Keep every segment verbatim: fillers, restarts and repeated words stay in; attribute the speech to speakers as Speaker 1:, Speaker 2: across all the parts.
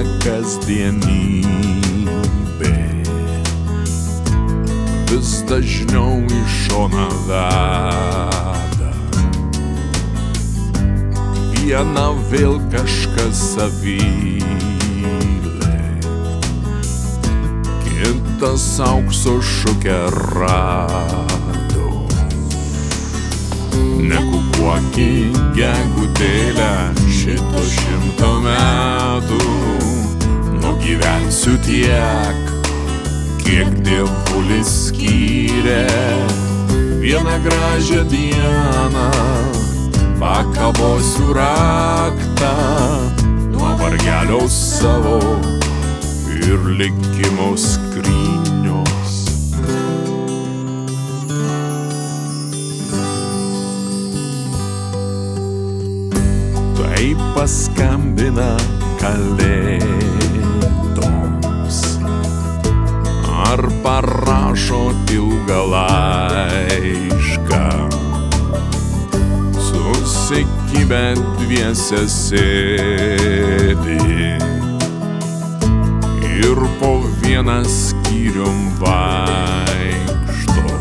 Speaker 1: kasdienybė vis dažniau į šoną veda. Viena vėl kažkas savylė, kitas aukso šukę rado. Nekukuoki gegutėlę šito šimto metų, nugyvensiu tiek, kiek dievulis skyrė. Vieną gražią dieną pakabosiu raktą nuo vargelio savo ir likimo skrynios. Tai paskambina kalėdoms ar parašo ilgą laišką, susikibę dviese sėdi ir po vieną skyrium vaikšto.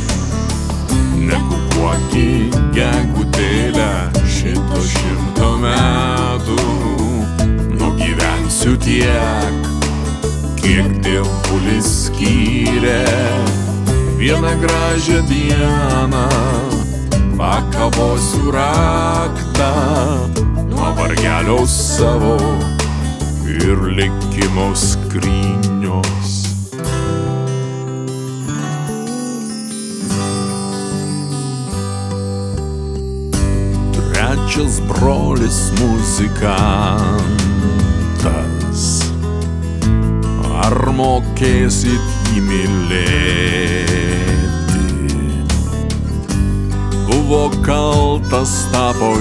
Speaker 1: Nekukuoki gegutėlę šito šimto metų, nugyvensiu tiek, kiek dievulis skyrė. Vieną gražią dieną pakabosiu raktą nuo vargelio savo ir likimo skrynios. Trečias brolis muzikantas, ar mokėsit jį mylėti? Buvo kaltas, tapo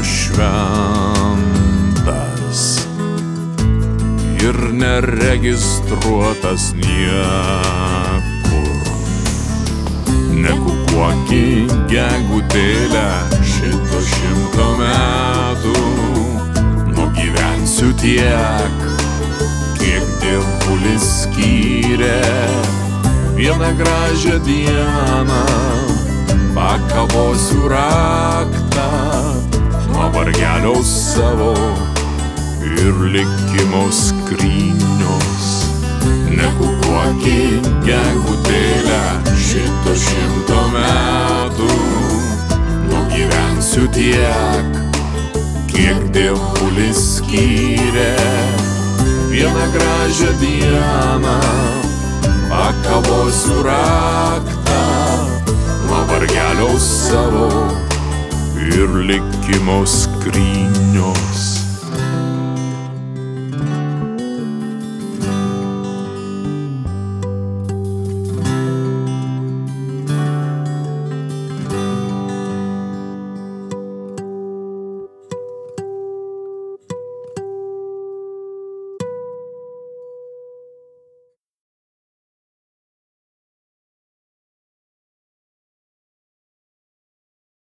Speaker 1: šventas ir neregistruotas niekur. Nekukuoki gegutėlę šito šimto metų, nugyvensiu tiek, kiek dievulis skyrė. Vieną gražią dieną pakabosiu raktą nuo vargelio savo ir likimo skrynios. Nekukuoki gegutėlę šito šimto metų, nugyvensiu tiek, kiek dievulis skyrė. Vieną gražią dieną pakabosiu raktą nuo vargelio savo ir likimo skrynios.